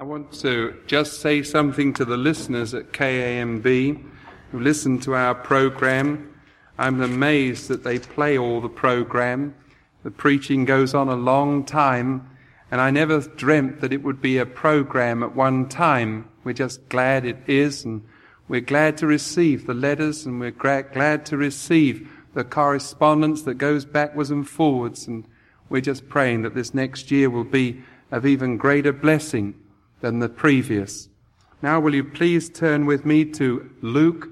I want to just say something to the listeners at KAMB who listen to our program. I'm amazed that they play all the program. The preaching goes on a long time, and I never dreamt that it would be a program at one time. We're just glad it is, and we're glad to receive the letters, and we're glad to receive the correspondence that goes backwards and forwards, and we're just praying that this next year will be of even greater blessing than the previous. Now will you please turn with me to Luke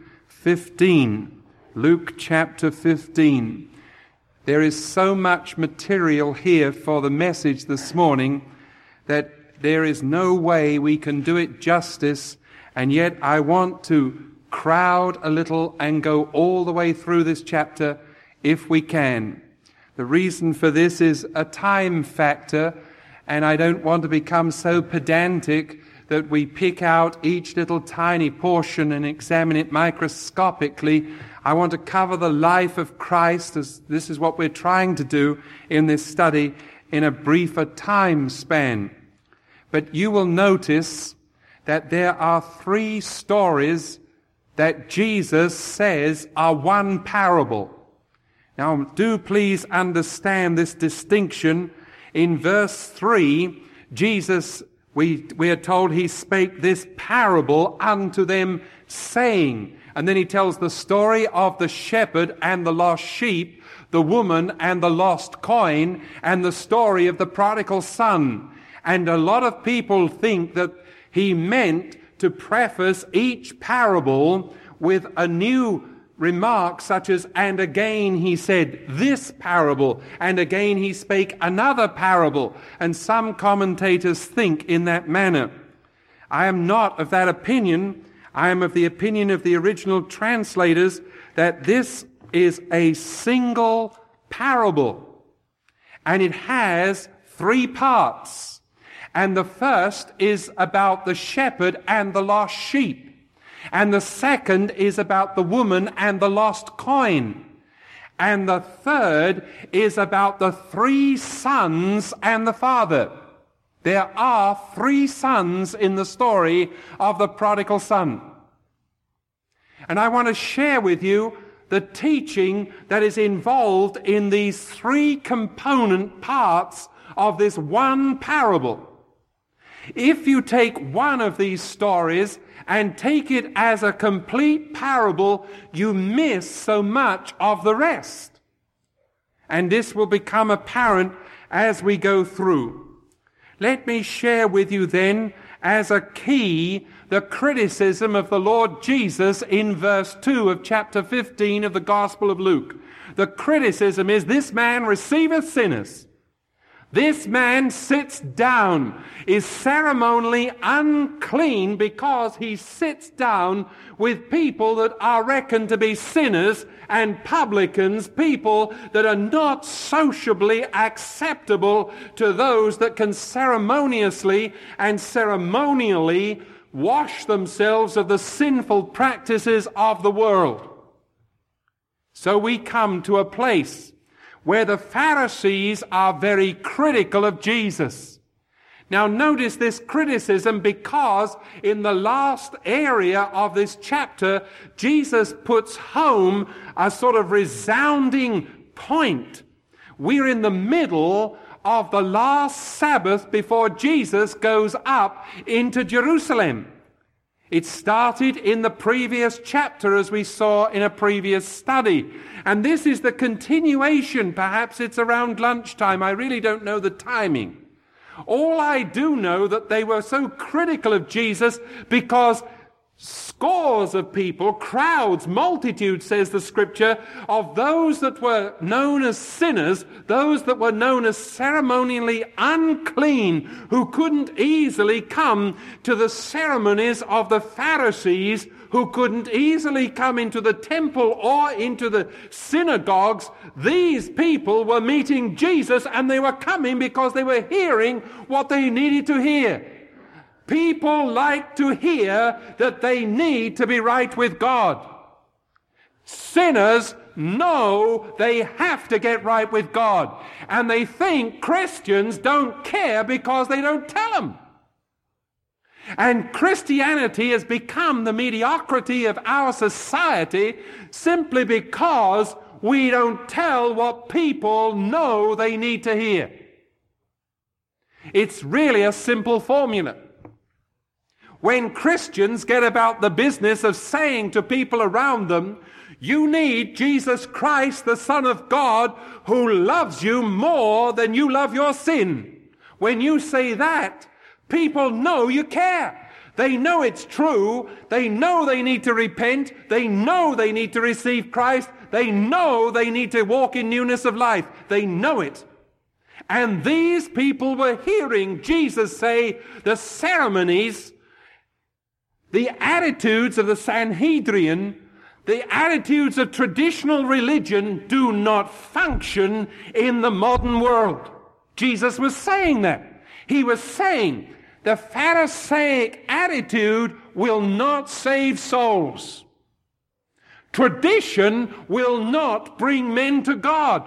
15. Luke chapter 15. There is so much material here for the message this morning that there is no way we can do it justice, and yet I want to crowd a little and go all the way through this chapter if we can. The reason for this is a time factor, and I don't want to become so pedantic that we pick out each little tiny portion and examine it microscopically. I want to cover the life of Christ, as this is what we're trying to do in this study, in a briefer time span. But you will notice that there are three stories that Jesus says are one parable. Now, do please understand this distinction. In verse 3, Jesus, we are told he spake this parable unto them, saying, and then he tells the story of the shepherd and the lost sheep, the woman and the lost coin, and the story of the prodigal son. And a lot of people think that he meant to preface each parable with a new remark such as, and again he said this parable, and again he spake another parable. And some commentators think in that manner. I am not of that opinion. I am of the opinion of the original translators that this is a single parable, and it has three parts. And the first is about the shepherd and the lost sheep. And the second is about the woman and the lost coin. And the third is about the three sons and the father. There are three sons in the story of the prodigal son. And I want to share with you the teaching that is involved in these three component parts of this one parable. If you take one of these stories and take it as a complete parable, you miss so much of the rest. And this will become apparent as we go through. Let me share with you then, as a key, the criticism of the Lord Jesus in verse 2 of chapter 15 of the Gospel of Luke. The criticism is, this man receiveth sinners. This man sits down, is ceremonially unclean because he sits down with people that are reckoned to be sinners and publicans, people that are not sociably acceptable to those that can ceremoniously and ceremonially wash themselves of the sinful practices of the world. So we come to a place where the Pharisees are very critical of Jesus. Now notice this criticism, because in the last area of this chapter, Jesus puts home a sort of resounding point. We're in the middle of the last Sabbath before Jesus goes up into Jerusalem. It started in the previous chapter, as we saw in a previous study. And this is the continuation. Perhaps it's around lunchtime. I really don't know the timing. All I do know that they were so critical of Jesus because scores of people, crowds, multitudes, says the scripture, of those that were known as sinners, those that were known as ceremonially unclean, who couldn't easily come to the ceremonies of the Pharisees, who couldn't easily come into the temple or into the synagogues. These people were meeting Jesus, and they were coming because they were hearing what they needed to hear. People like to hear that they need to be right with God. Sinners know they have to get right with God. And they think Christians don't care because they don't tell them. And Christianity has become the mediocrity of our society simply because we don't tell what people know they need to hear. It's really a simple formula. When Christians get about the business of saying to people around them, you need Jesus Christ, the Son of God, who loves you more than you love your sin. When you say that, people know you care. They know it's true. They know they need to repent. They know they need to receive Christ. They know they need to walk in newness of life. They know it. And these people were hearing Jesus say the ceremonies, the attitudes of the Sanhedrin, the attitudes of traditional religion do not function in the modern world. Jesus was saying that. He was saying the Pharisaic attitude will not save souls. Tradition will not bring men to God.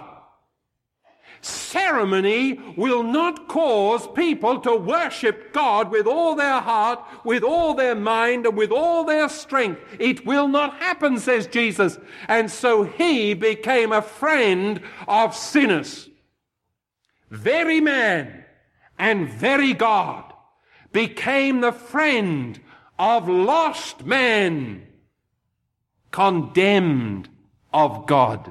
Ceremony will not cause people to worship God with all their heart, with all their mind, and with all their strength. It will not happen, says Jesus. And so he became a friend of sinners. Very man and very God became the friend of lost man, condemned of God.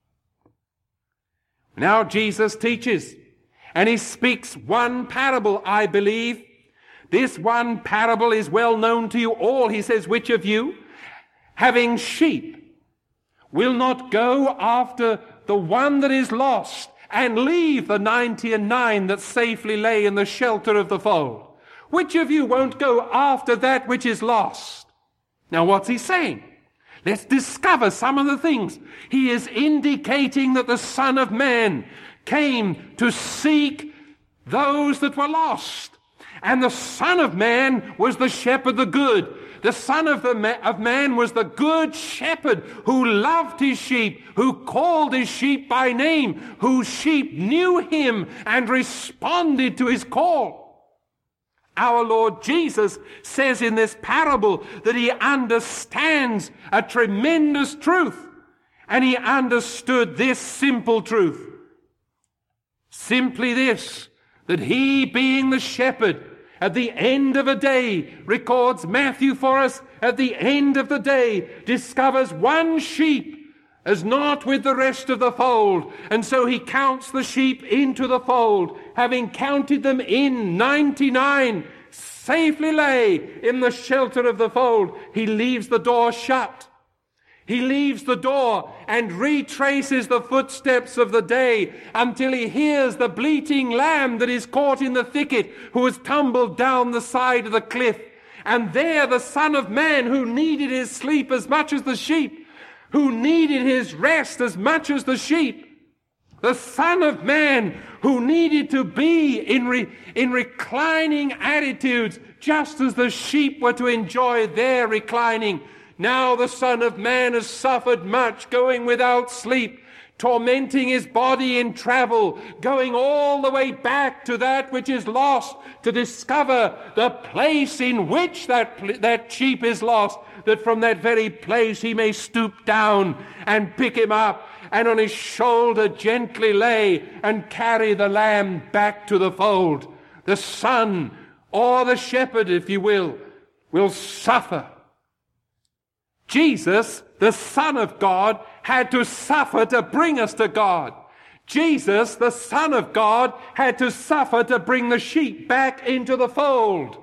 Now Jesus teaches, and he speaks one parable, I believe. This one parable is well known to you all. He says, which of you, having sheep, will not go after the one that is lost and leave the 99 that safely lay in the shelter of the fold? Which of you won't go after that which is lost? Now what's he saying? Let's discover some of the things. He is indicating that the Son of Man came to seek those that were lost. And the Son of Man was the shepherd, the good. The Son of Man was the good shepherd who loved his sheep, who called his sheep by name, whose sheep knew him and responded to his call. Our Lord Jesus says in this parable that he understands a tremendous truth, and he understood this simple truth. Simply this, that he, being the shepherd, at the end of a day, records Matthew for us, at the end of the day, discovers one sheep as not with the rest of the fold. And so he counts the sheep into the fold. Having counted them in, 99 safely lay in the shelter of the fold. He leaves the door shut. He leaves the door and retraces the footsteps of the day until he hears the bleating lamb that is caught in the thicket, who has tumbled down the side of the cliff. And there the Son of Man, who needed his sleep as much as the sheep, who needed his rest as much as the sheep, the Son of Man who needed to be in reclining attitudes just as the sheep were to enjoy their reclining. Now the Son of Man has suffered much, going without sleep, tormenting his body in travel, going all the way back to that which is lost to discover the place in which that sheep is lost, that from that very place he may stoop down and pick him up, and on his shoulder gently lay and carry the lamb back to the fold. The Son, or the shepherd, if you will suffer. Jesus, the Son of God, had to suffer to bring us to God. Jesus, the Son of God, had to suffer to bring the sheep back into the fold.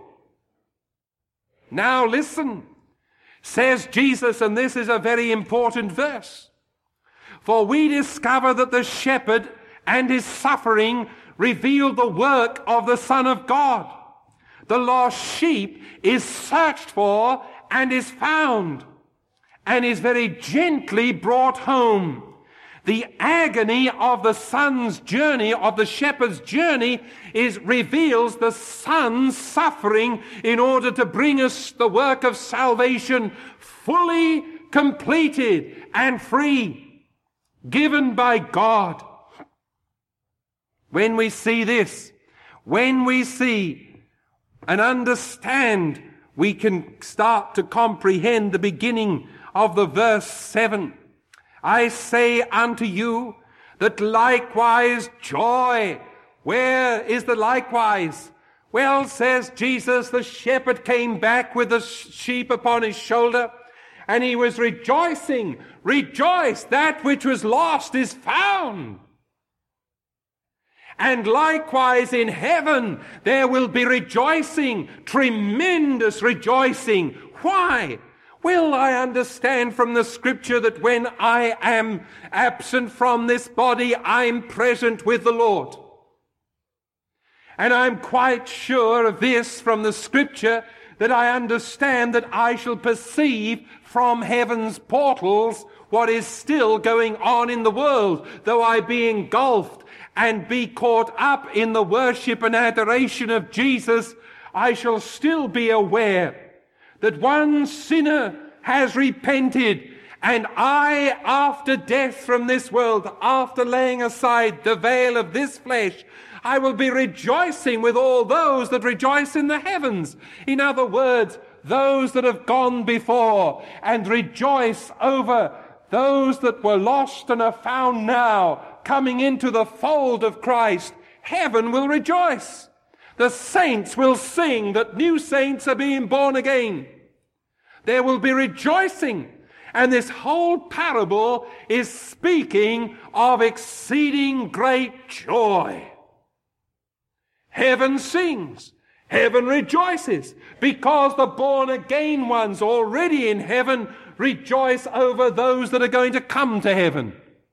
Now listen, says Jesus, and this is a very important verse. For we discover that the shepherd and his suffering revealed the work of the Son of God. The lost sheep is searched for and is found, and is very gently brought home. The agony of the Son's journey, of the shepherd's journey, reveals the Son's suffering in order to bring us the work of salvation fully completed and free, given by God. When we see this, when we see and understand we can start to comprehend the beginning of the verse 7. I say unto you that likewise joy. Where is the likewise? Well, says Jesus, the shepherd came back with the sheep upon his shoulder, and he was rejoicing. Rejoice, that which was lost is found. And likewise in heaven there will be rejoicing, tremendous rejoicing. Why? Well, I understand from the scripture that when I am absent from this body, I'm present with the Lord. And I'm quite sure of this from the scripture, that I understand that I shall perceive from heaven's portals what is still going on in the world, though I be engulfed and be caught up in the worship and adoration of Jesus, I shall still be aware that one sinner has repented, and I, after death from this world, after laying aside the veil of this flesh, I will be rejoicing with all those that rejoice in the heavens. In other words, those that have gone before, and rejoice over those that were lost and are found now, coming into the fold of Christ. Heaven will rejoice. The saints will sing that new saints are being born again. There will be rejoicing. And this whole parable is speaking of exceeding great joy. Heaven sings. Heaven rejoices, because the born-again ones already in heaven rejoice over those that are going to come to heaven.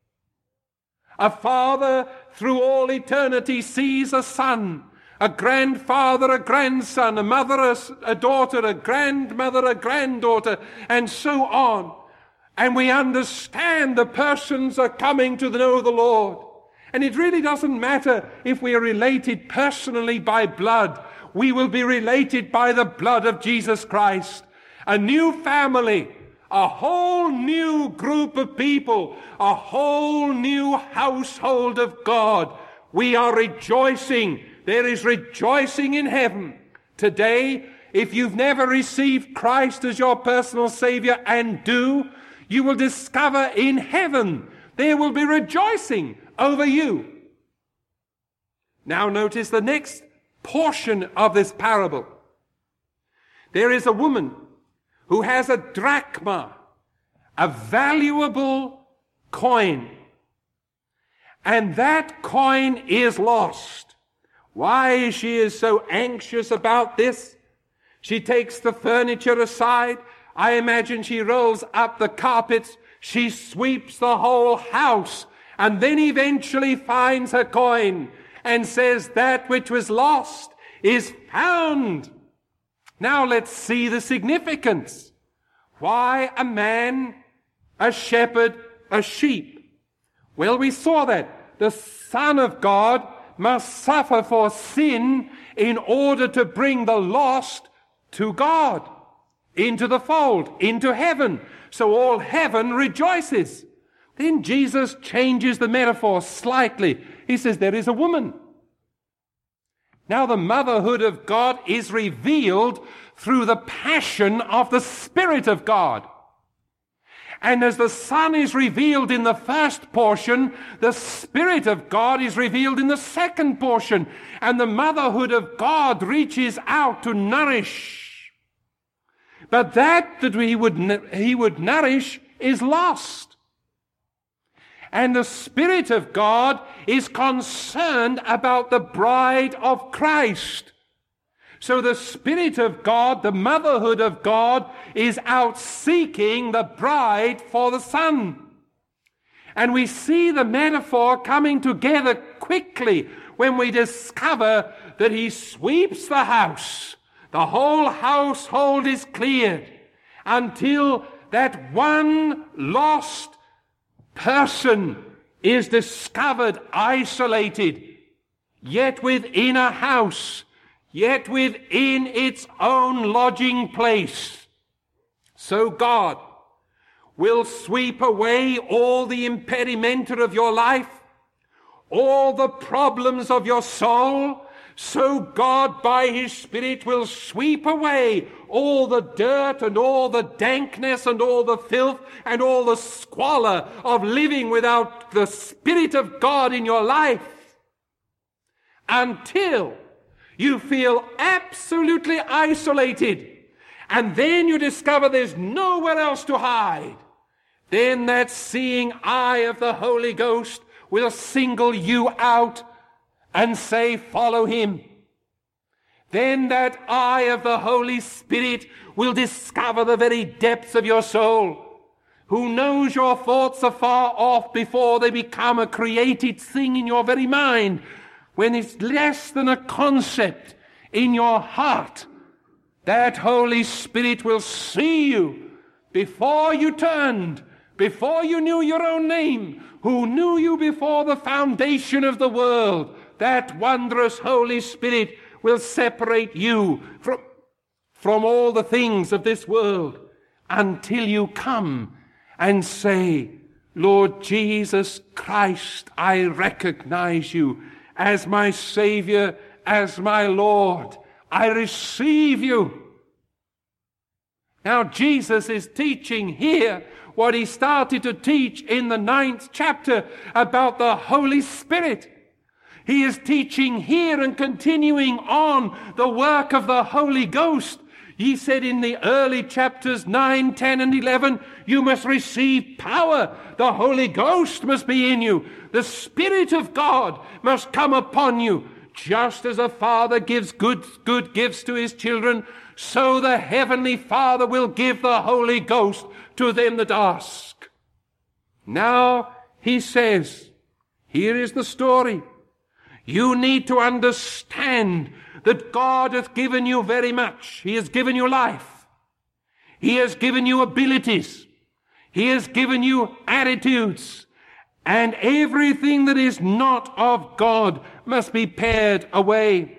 A father through all eternity sees a son, a grandfather, a grandson, a mother, a daughter, a grandmother, a granddaughter, and so on. And we understand the persons are coming to know the Lord. And it really doesn't matter if we are related personally by blood. We will be related by the blood of Jesus Christ. A new family, a whole new group of people, a whole new household of God. We are rejoicing. There is rejoicing in heaven. Today, if you've never received Christ as your personal Savior and do, you will discover in heaven there will be rejoicing over you. Now notice the next portion of this parable. There is a woman who has a drachma, a valuable coin, and that coin is lost. Why she is so anxious about this? She takes the furniture aside. I imagine she rolls up the carpets. She sweeps the whole house, and then eventually finds her coin and says, that which was lost is found. Now let's see the significance. Why a man, a shepherd, a sheep? Well, we saw that the Son of God must suffer for sin in order to bring the lost to God, into the fold, into heaven. So all heaven rejoices. Then Jesus changes the metaphor slightly. He says there is a woman. Now the motherhood of God is revealed through the passion of the Spirit of God. And as the Son is revealed in the first portion, the Spirit of God is revealed in the second portion. And the motherhood of God reaches out to nourish. But that he would nourish is lost. And the Spirit of God is concerned about the bride of Christ. So the Spirit of God, the motherhood of God, is out seeking the bride for the Son. And we see the metaphor coming together quickly when we discover that he sweeps the house. The whole household is cleared until that one lost person is discovered isolated, yet within a house, yet within its own lodging place. So God will sweep away all the impedimenta of your life, all the problems of your soul, so God by his Spirit will sweep away all the dirt and all the dankness and all the filth and all the squalor of living without the Spirit of God in your life, until you feel absolutely isolated, and then you discover there's nowhere else to hide. Then that seeing eye of the Holy Ghost will single you out and say, follow him. Then that eye of the Holy Spirit will discover the very depths of your soul, who knows your thoughts are far off before they become a created thing in your very mind, when it's less than a concept in your heart. That Holy Spirit will see you before you turned, before you knew your own name, who knew you before the foundation of the world. That wondrous Holy Spirit will separate you from all the things of this world until you come and say, Lord Jesus Christ, I recognize you as my Savior, as my Lord. I receive you. Now Jesus is teaching here what he started to teach in the 9th chapter about the Holy Spirit. He is teaching here and continuing on the work of the Holy Ghost. He said in the early chapters 9, 10, and 11, you must receive power. The Holy Ghost must be in you. The Spirit of God must come upon you. Just as a father gives good gifts to his children, so the Heavenly Father will give the Holy Ghost to them that ask. Now he says, here is the story. You need to understand that God hath given you very much. He has given you life. He has given you abilities. He has given you attitudes. And everything that is not of God must be pared away.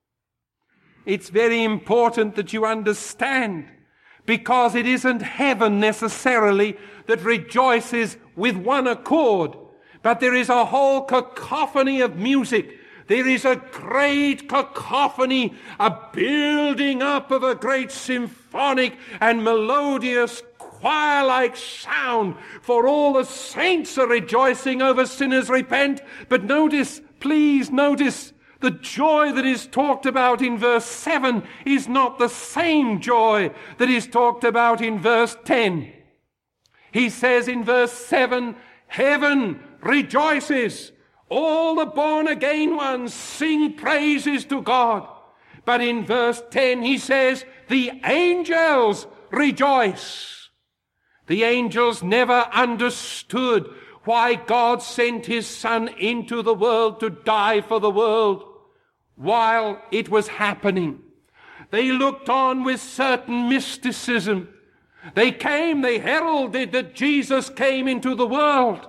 It's very important that you understand, because it isn't heaven necessarily that rejoices with one accord, but there is a whole cacophony of music. There is a great cacophony, a building up of a great symphonic and melodious choir-like sound, for all the saints are rejoicing over sinners repent. But notice, please notice, the joy that is talked about in verse 7 is not the same joy that is talked about in verse 10. He says in verse 7, heaven rejoices. All the born-again ones sing praises to God. But in verse 10 he says, the angels rejoice. The angels never understood why God sent his Son into the world to die for the world while it was happening. They looked on with certain mysticism. They heralded that Jesus came into the world.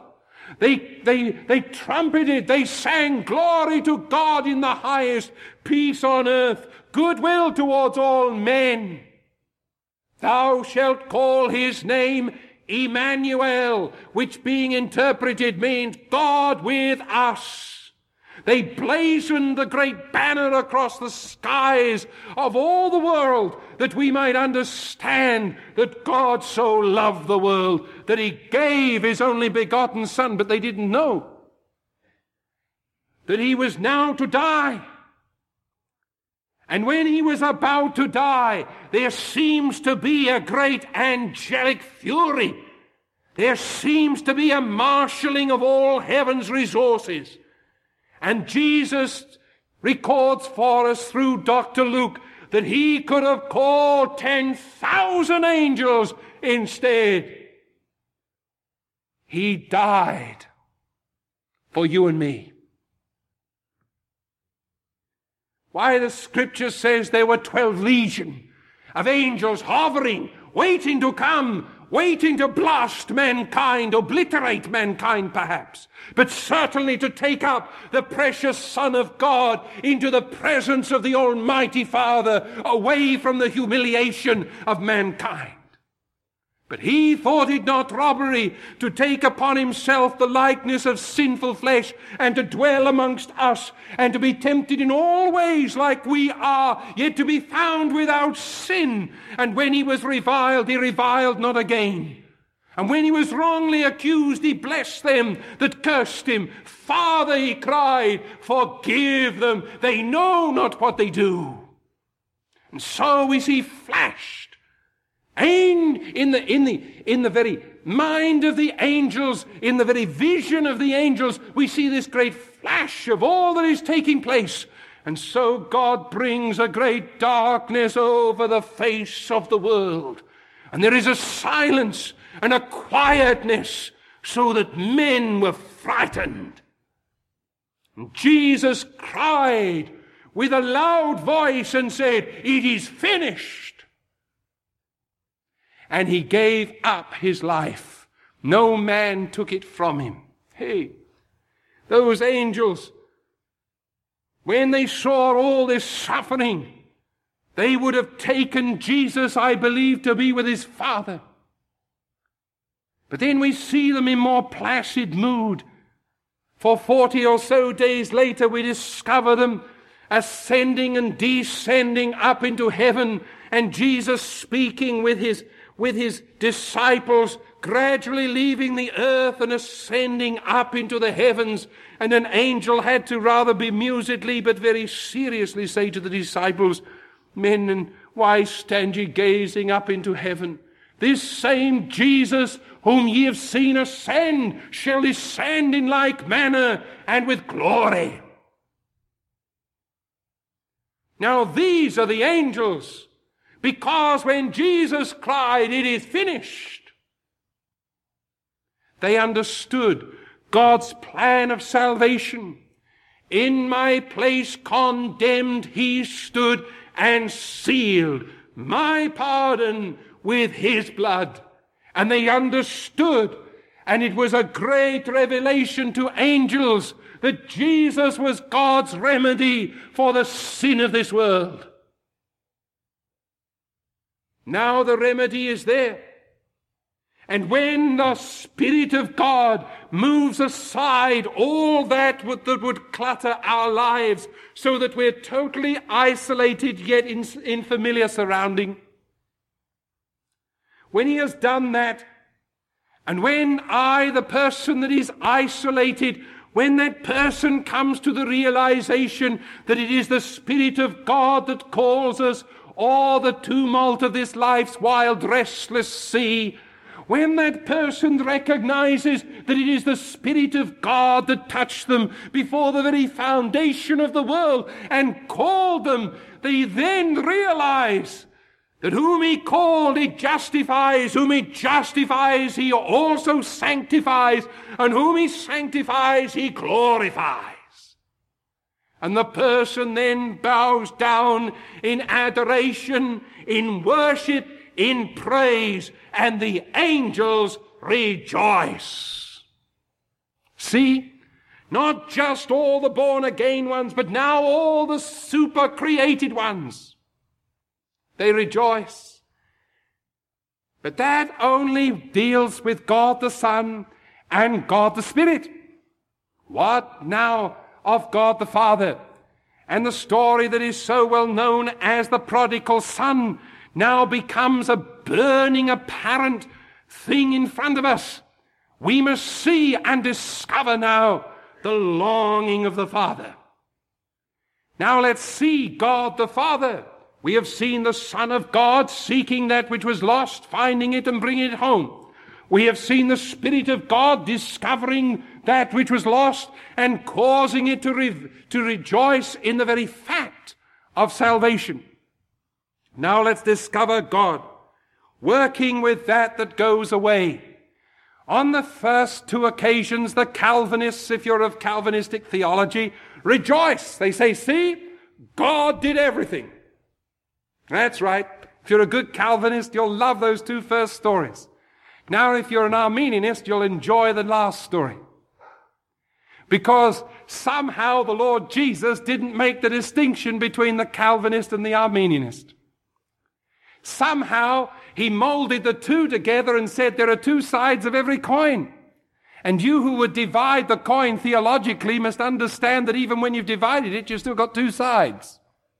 They trumpeted, they sang, glory to God in the highest, peace on earth, goodwill towards all men. Thou shalt call his name Emmanuel, which being interpreted means God with us. They blazoned the great banner across the skies of all the world, that we might understand that God so loved the world that he gave his only begotten Son. But they didn't know that he was now to die. And when he was about to die, there seems to be a great angelic fury. There seems to be a marshalling of all heaven's resources. And Jesus records for us through Dr. Luke that he could have called 10,000 angels instead. He died for you and me. Why, the scripture says there were 12 legion of angels hovering, waiting to come, waiting to blast mankind, obliterate mankind perhaps, but certainly to take up the precious Son of God into the presence of the Almighty Father, away from the humiliation of mankind. But he thought it not robbery to take upon himself the likeness of sinful flesh, and to dwell amongst us, and to be tempted in all ways like we are, yet to be found without sin. And when he was reviled, he reviled not again. And when he was wrongly accused, he blessed them that cursed him. Father, he cried, forgive them. They know not what they do. And so we see flashed, and in the very mind of the angels, in the very vision of the angels, we see this great flash of all that is taking place. And so God brings a great darkness over the face of the world. And there is a silence and a quietness so that men were frightened. And Jesus cried with a loud voice and said, it is finished. And he gave up his life. No man took it from him. Hey, those angels, when they saw all this suffering, they would have taken Jesus, I believe, to be with his Father. But then we see them in more placid mood. For 40 or so days later, we discover them ascending and descending up into heaven, and Jesus speaking with his disciples, gradually leaving the earth and ascending up into the heavens. And an angel had to rather bemusedly but very seriously say to the disciples, men, and why stand ye gazing up into heaven? This same Jesus whom ye have seen ascend shall descend in like manner and with glory. Now these are the angels, because when Jesus cried, it is finished, they understood God's plan of salvation. In my place condemned he stood and sealed my pardon with his blood. And they understood, and it was a great revelation to angels, that Jesus was God's remedy for the sin of this world. Now the remedy is there. And when the Spirit of God moves aside all that would clutter our lives, so that we're totally isolated yet in familiar surrounding, when he has done that, and when the person that is isolated, when that person comes to the realization that it is the Spirit of God that calls us, or the tumult of this life's wild, restless sea, when that person recognizes that it is the Spirit of God that touched them before the very foundation of the world and called them, they then realize that whom he called, he justifies. Whom he justifies, he also sanctifies. And whom he sanctifies, he glorifies. And the person then bows down in adoration, in worship, in praise, and the angels rejoice. See, not just all the born-again ones, but now all the super-created ones. They rejoice. But that only deals with God the Son and God the Spirit. What now of God the Father? And the story that is so well known as the prodigal son now becomes a burning, apparent thing in front of us. We must see and discover now the longing of the Father. Now let's see God the Father. We have seen the Son of God seeking that which was lost, finding it and bringing it home. We have seen the Spirit of God discovering that which was lost and causing it to rejoice in the very fact of salvation. Now let's discover God working with that goes away. On the first two occasions, the Calvinists, if you're of Calvinistic theology, rejoice. They say, see, God did everything. That's right. If you're a good Calvinist, you'll love those two first stories. Now, if you're an Arminianist, you'll enjoy the last story. Because somehow the Lord Jesus didn't make the distinction between the Calvinist and the Arminianist. Somehow he molded the two together and said there are two sides of every coin. And you who would divide the coin theologically must understand that even when you've divided it, you've still got two sides.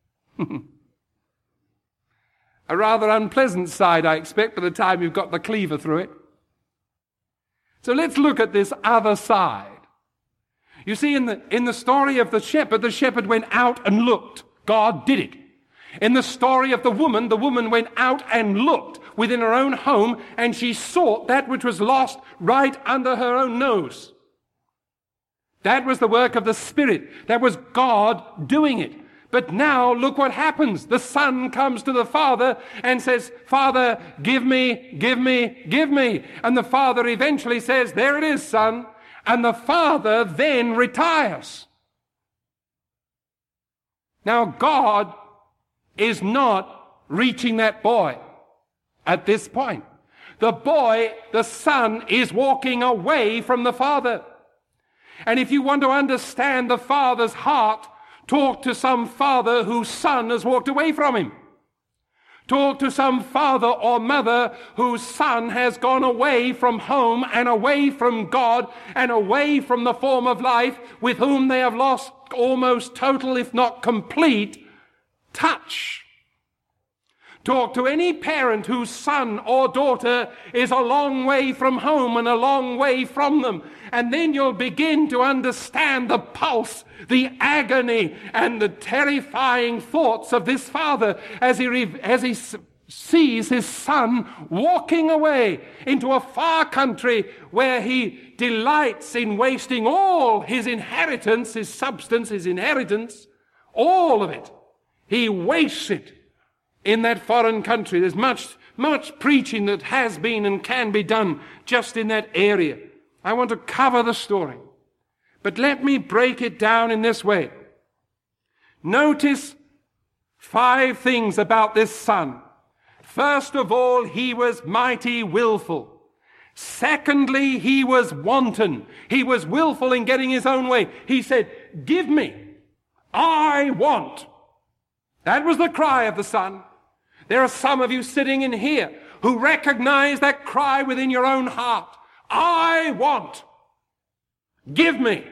A rather unpleasant side, I expect, by the time you've got the cleaver through it. So let's look at this other side. You see, in the story of the shepherd went out and looked. God did it. In the story of the woman went out and looked within her own home, and she sought that which was lost right under her own nose. That was the work of the Spirit. That was God doing it. But now look what happens. The son comes to the father and says, Father, give me, give me, give me. And the father eventually says, there it is, son. And the father then retires. Now God is not reaching that boy at this point. The boy, the son, is walking away from the father. And if you want to understand the father's heart, talk to some father whose son has walked away from him. Talk to some father or mother whose son has gone away from home and away from God and away from the form of life, with whom they have lost almost total, if not complete, touch. Talk to any parent whose son or daughter is a long way from home and a long way from them. And then you'll begin to understand the pulse, the agony, and the terrifying thoughts of this father as he sees his son walking away into a far country where he delights in wasting all his inheritance, his substance, his inheritance, all of it. He wastes it in that foreign country. There's much preaching that has been and can be done just in that area. I want to cover the story. But let me break it down in this way. Notice 5 things about this son. First of all, he was mighty willful. Secondly, he was wanton. He was willful in getting his own way. He said, give me. I want. That was the cry of the son. There are some of you sitting in here who recognize that cry within your own heart. I want. Give me.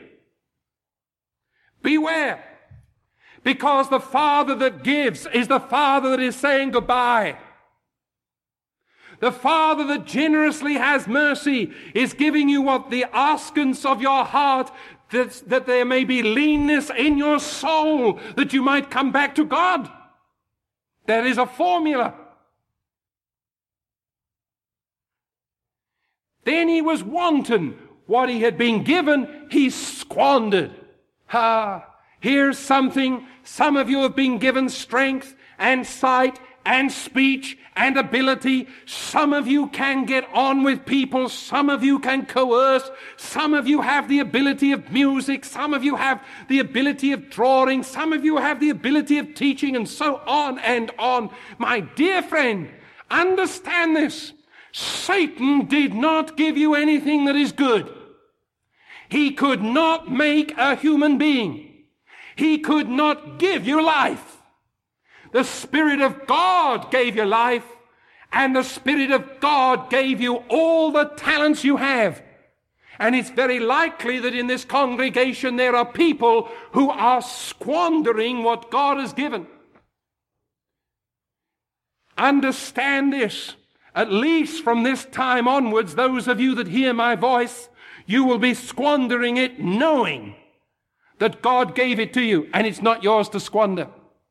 Beware. Because the father that gives is the father that is saying goodbye. The father that generously has mercy is giving you what the askance of your heart, that there may be leanness in your soul, that you might come back to God. That is a formula. Then he was wanton. What he had been given, he squandered. Here's something. Some of you have been given strength and sight and speech and ability. Some of you can get on with people. Some of you can coerce. Some of you have the ability of music. Some of you have the ability of drawing. Some of you have the ability of teaching, and so on and on. My dear friend, understand this. Satan did not give you anything that is good. He could not make a human being. He could not give you life. The Spirit of God gave you life, and the Spirit of God gave you all the talents you have. And it's very likely that in this congregation there are people who are squandering what God has given. Understand this. At least from this time onwards, those of you that hear my voice, you will be squandering it knowing that God gave it to you, and it's not yours to squander.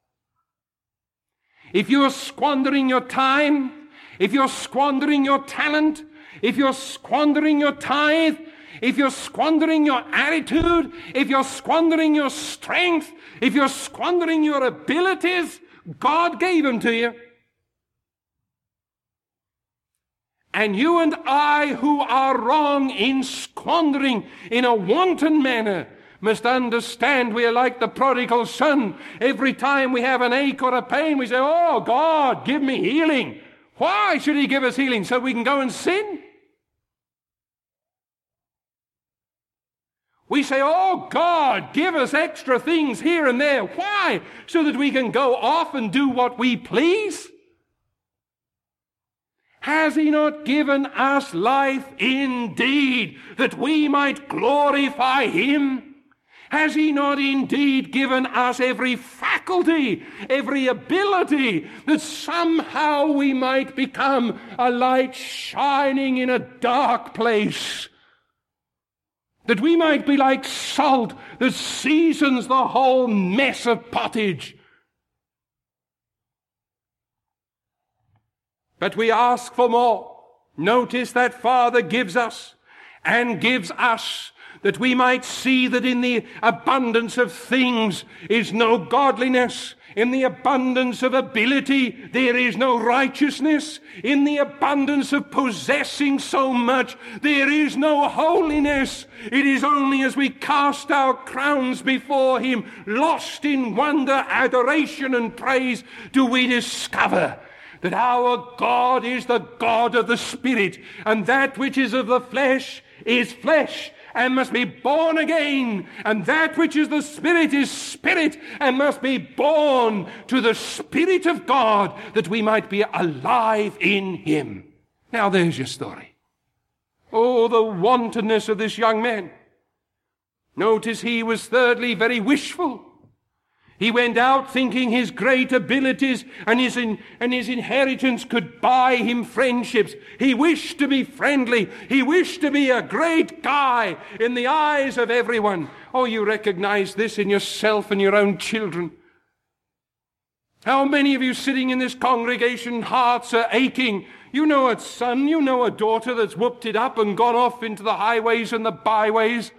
If you're squandering your time, if you're squandering your talent, if you're squandering your tithe, if you're squandering your attitude, if you're squandering your strength, if you're squandering your abilities, God gave them to you. And you and I, who are wrong in squandering in a wanton manner, must understand we are like the prodigal son. Every time we have an ache or a pain, we say, oh, God, give me healing. Why should he give us healing? So we can go and sin? We say, oh, God, give us extra things here and there. Why? So that we can go off and do what we please? Has he not given us life indeed, that we might glorify him? Has he not indeed given us every faculty, every ability, that somehow we might become a light shining in a dark place? That we might be like salt that seasons the whole mess of pottage. But we ask for more. Notice that Father gives us and gives us, that we might see that in the abundance of things is no godliness. In the abundance of ability, there is no righteousness. In the abundance of possessing so much, there is no holiness. It is only as we cast our crowns before him, lost in wonder, adoration, and praise, do we discover that our God is the God of the Spirit, and that which is of the flesh is flesh, and must be born again, and that which is the Spirit is spirit, and must be born to the Spirit of God, that we might be alive in him. Now there's your story. Oh, the wantonness of this young man. Notice he was thirdly very wishful. He went out thinking his great abilities and his inheritance could buy him friendships. He wished to be friendly. He wished to be a great guy in the eyes of everyone. Oh, you recognize this in yourself and your own children. How many of you sitting in this congregation, hearts are aching? You know a son, you know a daughter that's whooped it up and gone off into the highways and the byways.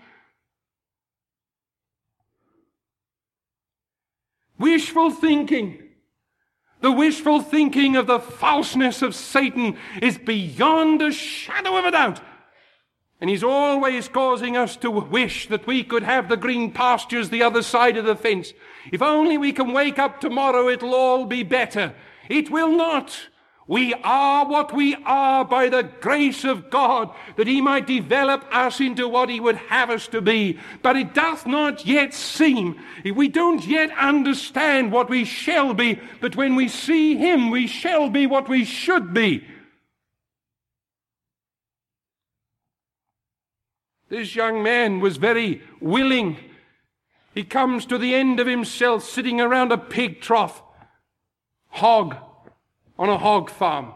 Wishful thinking. The wishful thinking of the falseness of Satan is beyond a shadow of a doubt. And he's always causing us to wish that we could have the green pastures the other side of the fence. If only we can wake up tomorrow, it'll all be better. It will not. We are what we are by the grace of God, that he might develop us into what he would have us to be. But it doth not yet seem, we don't yet understand what we shall be, but when we see him, we shall be what we should be. This young man was very willing. He comes to the end of himself, sitting around a pig trough, hog, on a hog farm,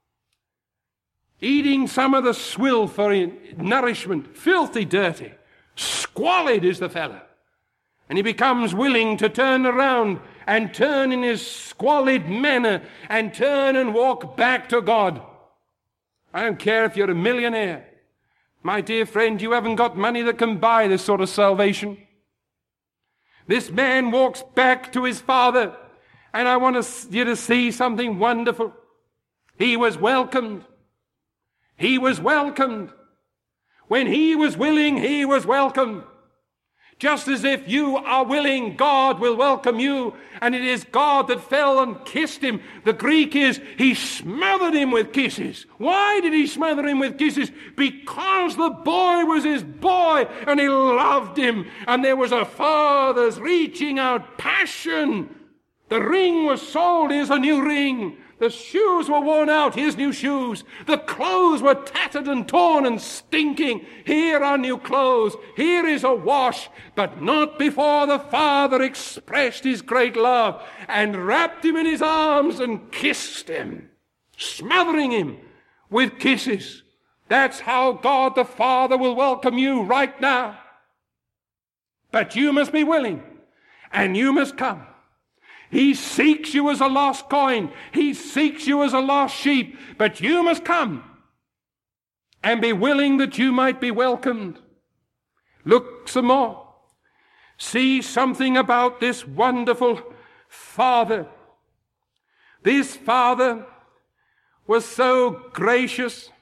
eating some of the swill for nourishment, filthy dirty, squalid is the fellow. And he becomes willing to turn around and turn in his squalid manner and turn and walk back to God. I don't care if you're a millionaire. My dear friend, you haven't got money that can buy this sort of salvation. This man walks back to his Father. And I want you to see something wonderful. He was welcomed. He was welcomed. When he was willing, he was welcomed. Just as if you are willing, God will welcome you. And it is God that fell and kissed him. The Greek is, he smothered him with kisses. Why did he smother him with kisses? Because the boy was his boy and he loved him. And there was a father's reaching out passion. The ring was sold, here's a new ring. The shoes were worn out, here's new shoes. The clothes were tattered and torn and stinking. Here are new clothes. Here is a wash. But not before the Father expressed his great love and wrapped him in his arms and kissed him, smothering him with kisses. That's how God the Father will welcome you right now. But you must be willing, and you must come. He seeks you as a lost coin. He seeks you as a lost sheep. But you must come and be willing that you might be welcomed. Look some more. See something about this wonderful Father. This Father was so gracious.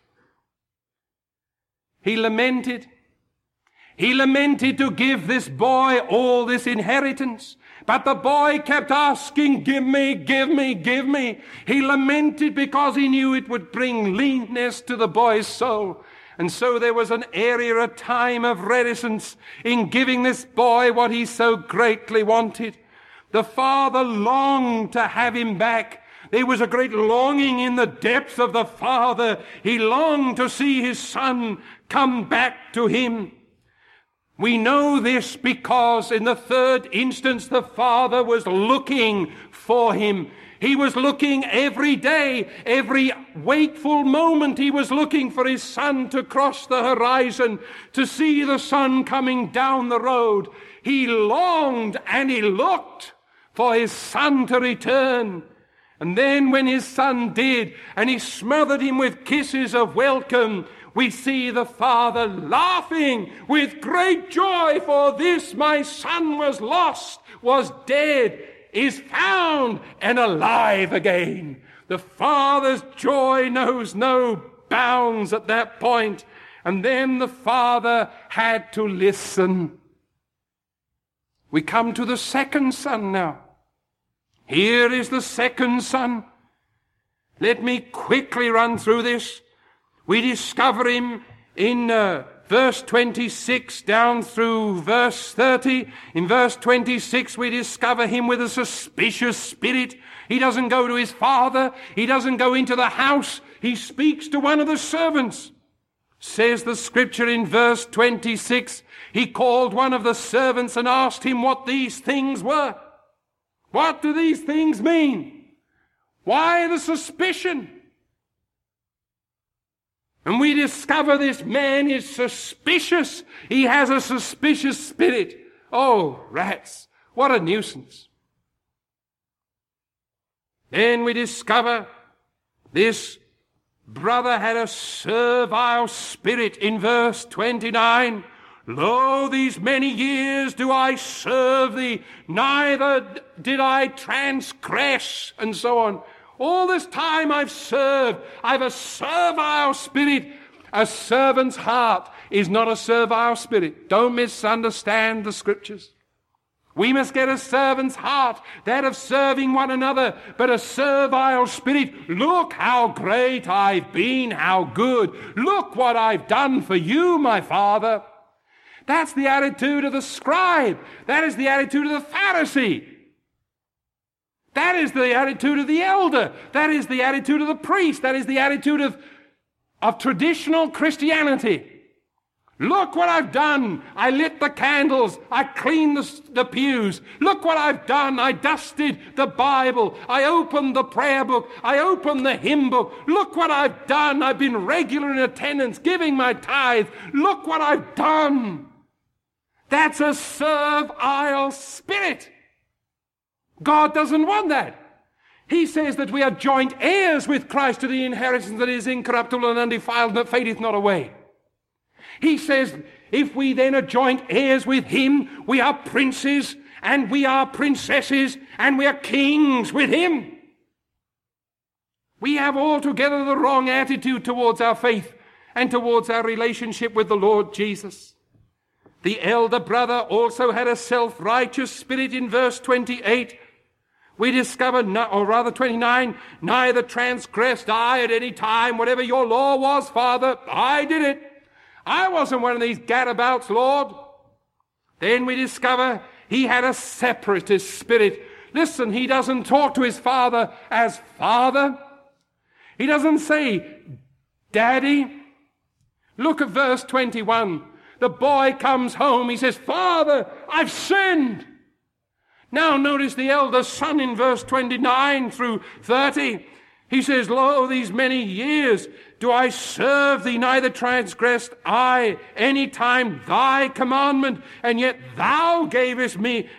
He lamented. He lamented to give this boy all this inheritance. But the boy kept asking, give me, give me, give me. He lamented because he knew it would bring leanness to the boy's soul. And so there was an area, a time of reticence in giving this boy what he so greatly wanted. The father longed to have him back. There was a great longing in the depth of the Father. He longed to see his Son come back to him. We know this because in the third instance the Father was looking for him. He was looking every day, every wakeful moment. He was looking for his Son to cross the horizon, to see the sun coming down the road. He longed and he looked for his Son to return. And then when his Son did, and he smothered him with kisses of welcome, we see the Father laughing with great joy, for this my Son was lost, was dead, is found, and alive again. The Father's joy knows no bounds at that point. And then the Father had to listen. We come to the second Son now. Here is the second Son. Let me quickly run through this. We discover him in verse 26 down through verse 30. In verse 26, we discover him with a suspicious spirit. He doesn't go to his father. He doesn't go into the house. He speaks to one of the servants. Says the scripture in verse 26, he called one of the servants and asked him what these things were. What do these things mean? Why the suspicion? And we discover this man is suspicious. He has a suspicious spirit. Oh, rats, what a nuisance. Then we discover this brother had a servile spirit in verse 29. Lo, these many years do I serve thee, neither did I transgress, and so on. All this time I've served. I've a servile spirit. A servant's heart is not a servile spirit. Don't misunderstand the scriptures. We must get a servant's heart, that of serving one another, but a servile spirit. Look how great I've been, how good. Look what I've done for you, my Father. That's the attitude of the scribe. That is the attitude of the Pharisee. That is the attitude of the elder. That is the attitude of the priest. That is the attitude of traditional Christianity. Look what I've done. I lit the candles. I cleaned the pews. Look what I've done. I dusted the Bible. I opened the prayer book. I opened the hymn book. Look what I've done. I've been regular in attendance, giving my tithe. Look what I've done. That's a servile spirit. God doesn't want that. He says that we are joint heirs with Christ to the inheritance that is incorruptible and undefiled, that fadeth not away. He says if we then are joint heirs with him, we are princes and we are princesses and we are kings with him. We have altogether the wrong attitude towards our faith and towards our relationship with the Lord Jesus. The elder brother also had a self-righteous spirit in verse 28. We discover, or rather 29, neither transgressed I at any time. Whatever your law was, Father, I did it. I wasn't one of these gadabouts, Lord. Then we discover he had a separatist spirit. Listen, he doesn't talk to his father as Father. He doesn't say, Daddy. Look at verse 21. The boy comes home. He says, Father, I've sinned. Now notice the elder son in verse 29 through 30. He says, Lo, these many years do I serve thee, neither transgressed I any time thy commandment, and yet thou gavest me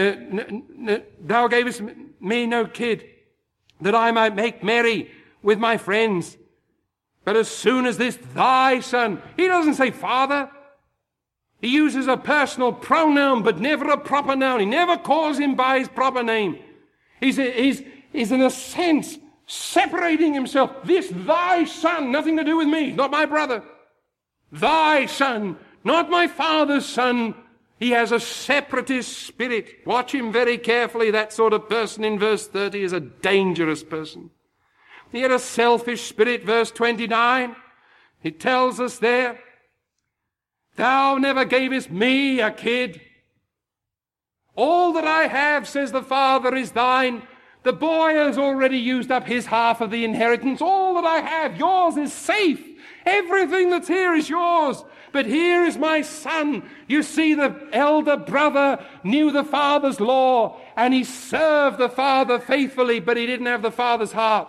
no kid, that I might make merry with my friends. But as soon as this thy son, he doesn't say Father. He uses a personal pronoun, but never a proper noun. He never calls him by his proper name. He's in a sense separating himself. This thy son, nothing to do with me, not my brother. Thy son, not my father's son. He has a separatist spirit. Watch him very carefully. That sort of person in verse 30 is a dangerous person. He had a selfish spirit, verse 29. It tells us there, Thou never gavest me a kid. All that I have, says the Father, is thine. The boy has already used up his half of the inheritance. All that I have, yours is safe. Everything that's here is yours. But here is my son. You see, the elder brother knew the father's law, and he served the father faithfully, but he didn't have the father's heart.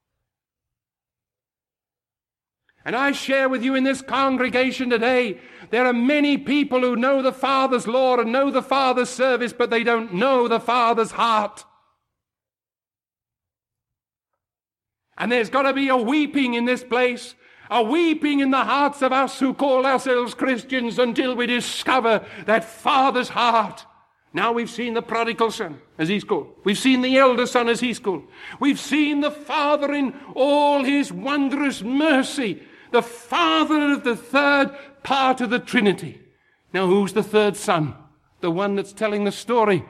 And I share with you in this congregation today, there are many people who know the Father's law and know the Father's service, but they don't know the Father's heart. And there's got to be a weeping in this place, a weeping in the hearts of us who call ourselves Christians until we discover that Father's heart. Now we've seen the prodigal son, as he's called. We've seen the elder son, as he's called. We've seen the Father in all his wondrous mercy, the Father of the third part of the Trinity. Now who's the third son? The one that's telling the story.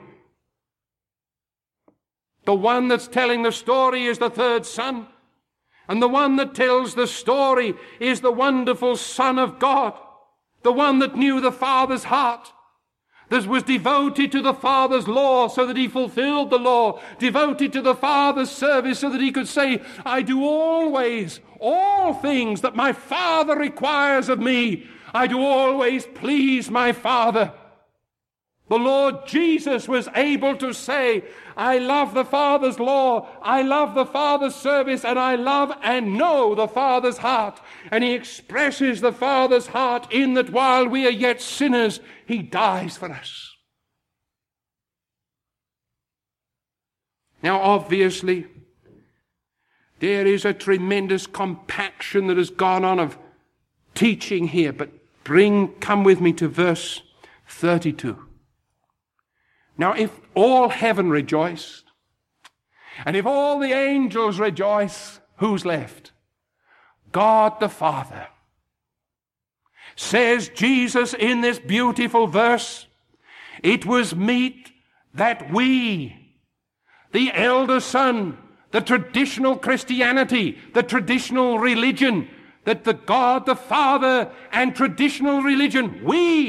The one that's telling the story is the third son. And the one that tells the story is the wonderful Son of God. The one that knew the Father's heart. That was devoted to the Father's law so that he fulfilled the law. Devoted to the Father's service so that he could say, I do always all things that my Father requires of me. I do always please my Father. The Lord Jesus was able to say, I love the Father's law, I love the Father's service, and I love and know the Father's heart. And he expresses the Father's heart in that while we are yet sinners, he dies for us. Now, obviously, there is a tremendous compaction that has gone on of teaching here, but come with me to verse 32. Now, if all heaven rejoiced, and if all the angels rejoice, who's left? God the Father. Says Jesus in this beautiful verse, it was meet that we, the elder son, the traditional Christianity, the traditional religion, that the God the Father and traditional religion,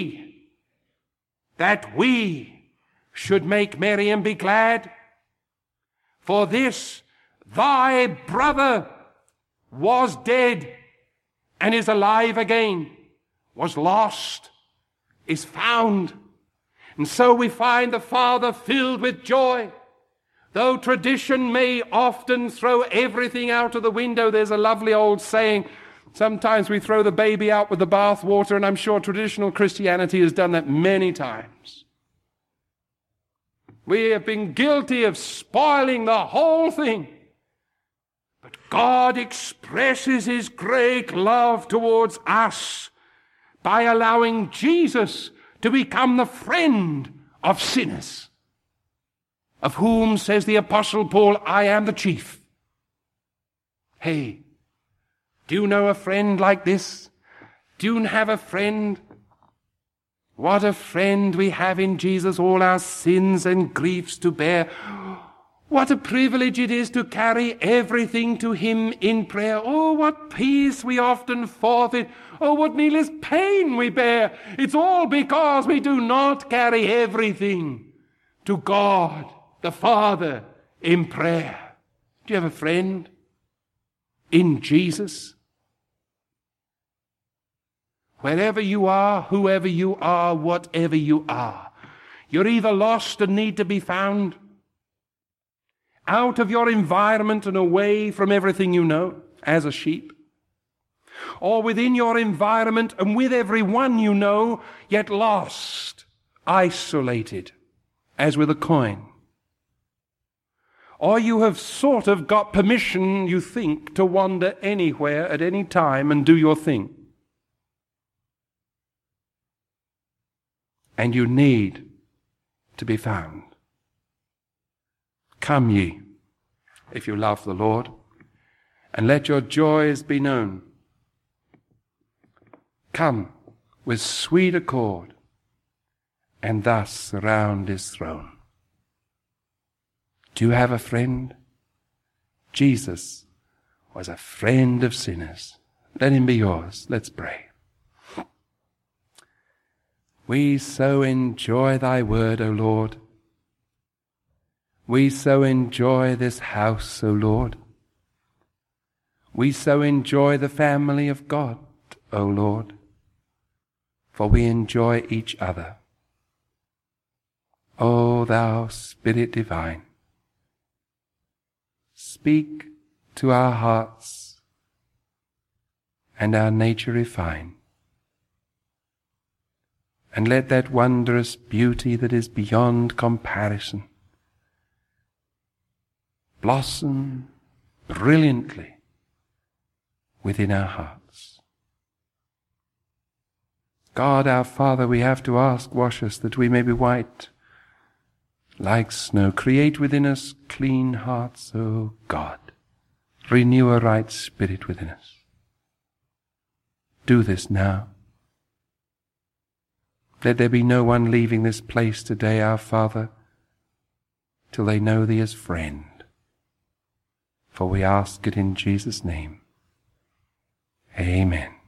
that we should make merry and be glad. For this thy brother was dead and is alive again, was lost, is found. And so we find the Father filled with joy. Though tradition may often throw everything out of the window, there's a lovely old saying, sometimes we throw the baby out with the bath water, and I'm sure traditional Christianity has done that many times. We have been guilty of spoiling the whole thing. But God expresses his great love towards us by allowing Jesus to become the friend of sinners, of whom, says the Apostle Paul, I am the chief. Hey, do you know a friend like this? Do you have a friend? What a friend we have in Jesus, all our sins and griefs to bear. What a privilege it is to carry everything to him in prayer. Oh, what peace we often forfeit. Oh, what needless pain we bear. It's all because we do not carry everything to God, the Father, in prayer. Do you have a friend in Jesus? Wherever you are, whoever you are, whatever you are, you're either lost and need to be found, out of your environment and away from everything you know, as a sheep, or within your environment and with everyone you know, yet lost, isolated, as with a coin. Or you have sort of got permission, you think, to wander anywhere at any time and do your thing. And you need to be found. Come ye, if you love the Lord, and let your joys be known. Come with sweet accord, and thus surround his throne. Do you have a friend? Jesus was a friend of sinners. Let him be yours. Let's pray. We so enjoy thy word, O Lord. We so enjoy this house, O Lord. We so enjoy the family of God, O Lord, for we enjoy each other. O thou Spirit divine, speak to our hearts and our nature refine, and let that wondrous beauty that is beyond comparison blossom brilliantly within our hearts. God our Father, we have to ask, wash us that we may be white like snow. Create within us clean hearts, O God. Renew a right spirit within us. Do this now. Let there be no one leaving this place today, our Father, till they know Thee as friend. For we ask it in Jesus' name. Amen.